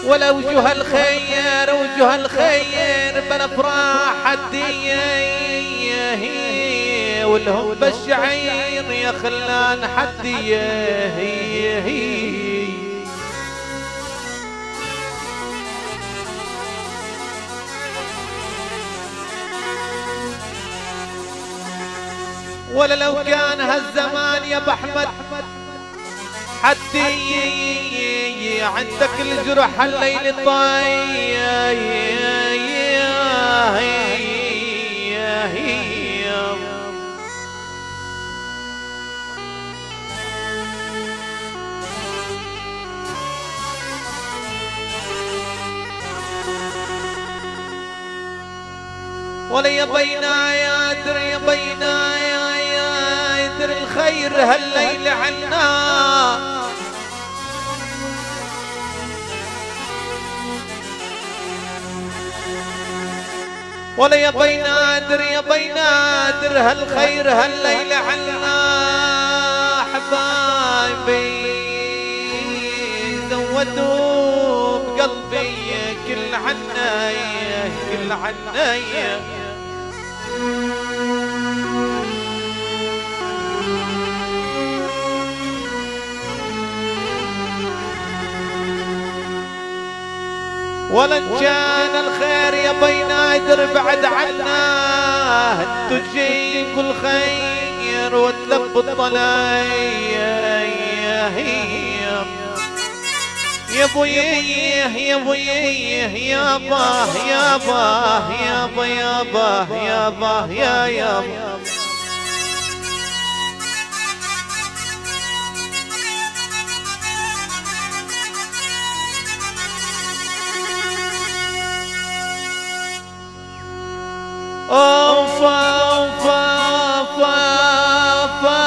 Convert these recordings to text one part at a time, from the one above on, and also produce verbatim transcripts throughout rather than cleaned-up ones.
ولا وجه الخير وجه الخير بالافراح حديه والهم بالشعير يا خلان حديه ولا لو كان هالزمان يا ابو احمد حدي عندك الجرح الليل طاي ولا يا بينا يا در يا بينا يا در الخير هالليل عنا ولا يا بينادر يا بينادر هالخير هالليل عنا حبايبي زودوا بقلبي كل عناية كل عناية ولا كان الخير يا بينادر بعد عنا تجيك الخير وتلب الطلايا يا بويه يا بويه يا باه يا باه يا باه يا باه يا باه يا يا اوفا اوفا اوفا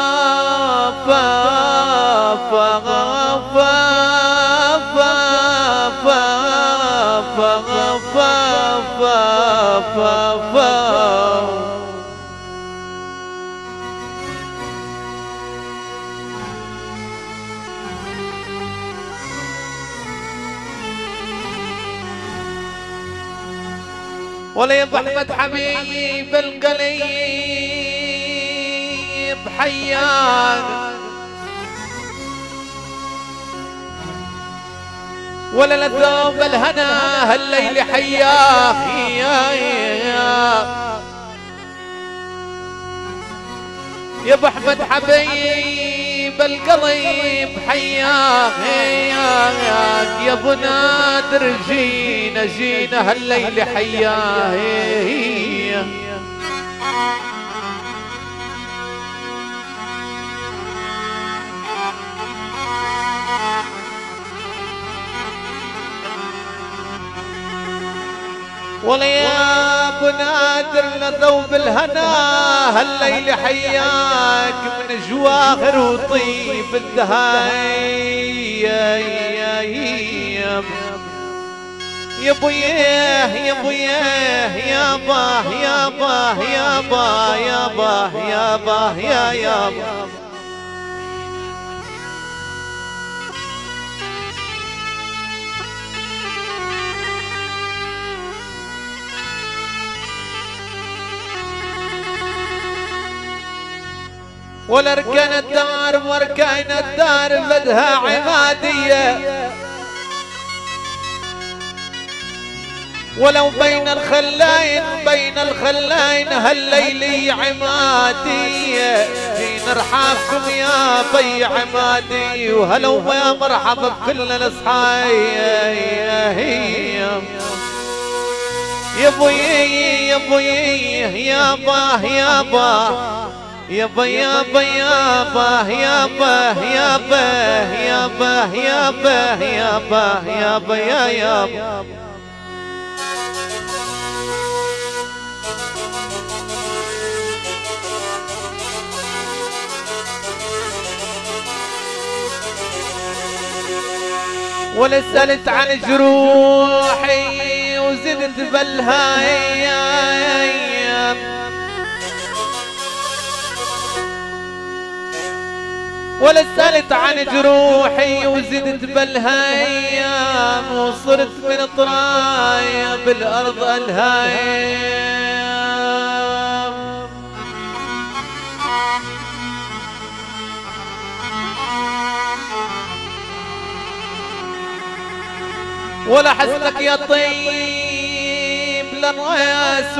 ولا يا ابو احمد حبيب القليب حياك ولا لثوب الهنا هالليل حياك يا يا ابو احمد حبيب القليب حياك يا ابو نادر جينا جينا هالليل حياك ولا يا ابو نادر لثوب الهنا هالليل حياك من جواهر وطيب الدهاي يا بويه يا بويه يا باه يا باه يا باه يا باه يا باه يا يا ولا ركن الدار وركن الدار بدها عمادية ولو بين الخلاين بين الخلاين هالليلي عمادية في نرحابكم يا بي عمادي وهلو يا مرحبا بكل الاصحاي يا بوي يا بوي يا باه يا باه يا با يا با يا با يا با يا با يا با يا با يا با يا با يا يا ولا سألت عن جروحي وزدت بالهاي ولا سألت عن جروحي وزدت بالهايام وصرت من طرايا بالأرض الهايام. ولا حسنك يا طيب للراس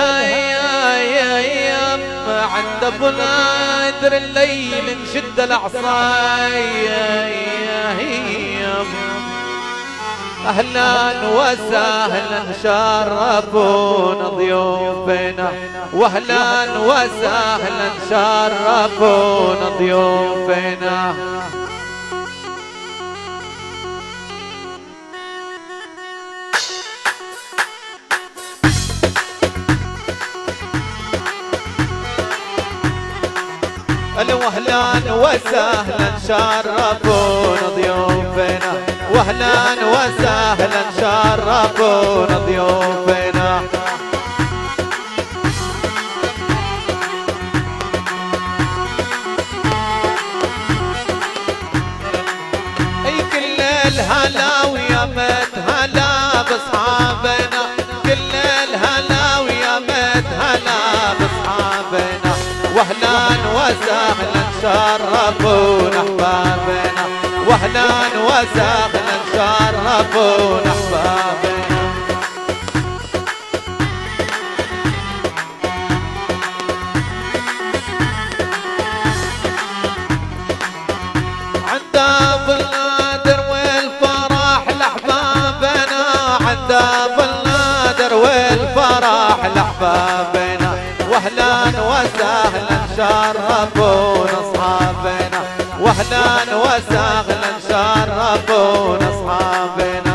والهايام عند ابو نادر الليل نشد العصايم. اهلا وسهلا شرفونا ضيوفنا واهلا وسهلا شرفونا ضيوفنا. واهلا وسهلا شرفونا ضيوفنا واهلا وسهلا شرفونا ضيوفنا. اي كل الهلا ويا مت هلا باصحابنا كل الهلا ويا مت هلا باصحابنا واهلا وسهلا شرفونا احبابنا واهلا وسهلا شرفونا احبابنا. عند ابو النادر والفرح لاحبابنا عند ابو النادر والفرح لاحبابنا واهلا وسهلا شرفونا اصحابنا واهلا وسهلا شرفونا اصحابنا.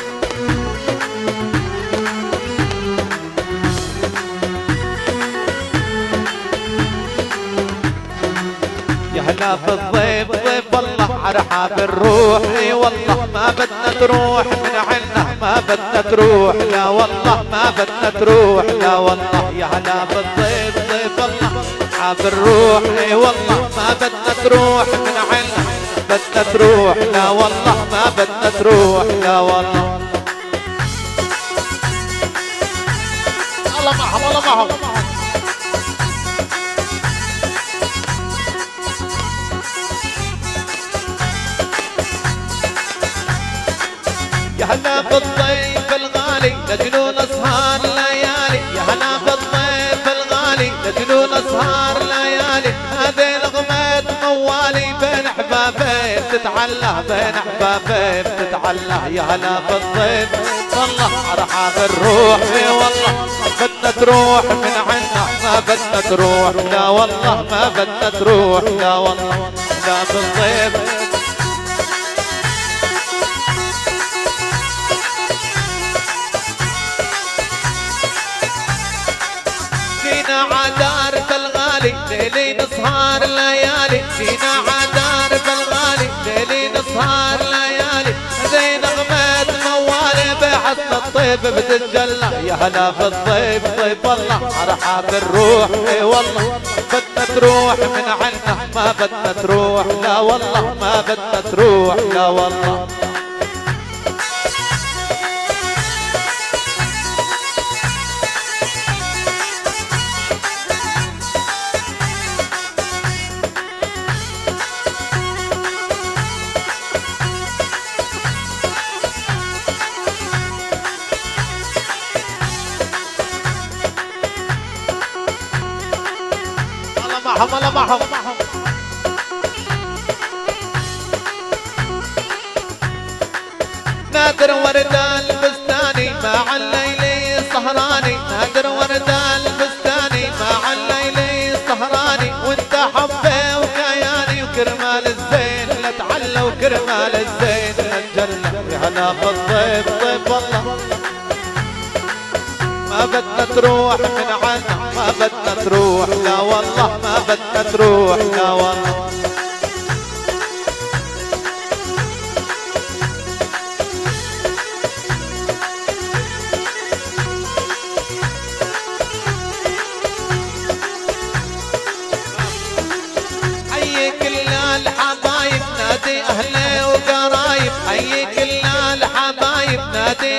يا هلا بالضيف ضيف الله ارحب الروح اي والله ما بدنا تروح من عنا ما بدنا تروح لا والله ما بدنا تروح لا والله. يا هلا بالضيف ضيف الله ارحب الروح اي والله ما بدنا تروح من عنا بدنا تروح لا والله ما بدنا تروح لا والله. الله معهم الله معهم. يا هلا بالضيف الغالي لجنون اسهار ليالي يا هلا بالضيف الغالي لجنون اسهار ليالي. هذه نغمة موالي بين احبابين تتعلى بين احبابين تتعلى. يا هلا بالضيف والله ارحب الروح اي والله بدنا تروح من عنا ما بدنا تروح لا والله ما بدنا تروح لا والله. لا بالضيف عدار بالغالي ليلي نسهر ليالي فينا عدار بالغالي ليلي نسهر ليالي. زي نغمة موالي بحسن الطيب بتتجلى. يا هلا بالضيف ضيف الله ارحب الروح اي والله بدنا تروح من عنا ما بدنا تروح لا والله ما بدنا تروح لا والله. معهم الله معهم. نادر وردان البستاني مع الليلي السهراني نادر وردان البستاني مع الليلي السهراني. وانت حبي وكياني وكرمال الزين لتعلى وكرمال الزين لتجلى. يا هلا بالضيف ضيف والله ما بدنا تروح من عنا ما بدنا تروح لا والله ما بدنا تروح لا والله. حي كل الحب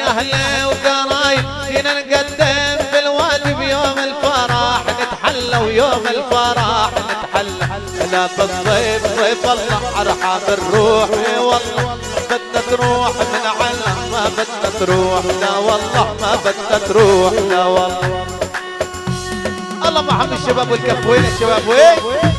اهله وقرايب جينا نقدم بالواجب يوم الفرح نتحلى ويوم الفرح نتحلى لا بالضيف ضيف الله ارحب الروح والله بدنا تروح من علم ما بدنا تروح لا والله ما بدنا تروح لا والله. الله محمد الشباب والكف وين الشباب وين؟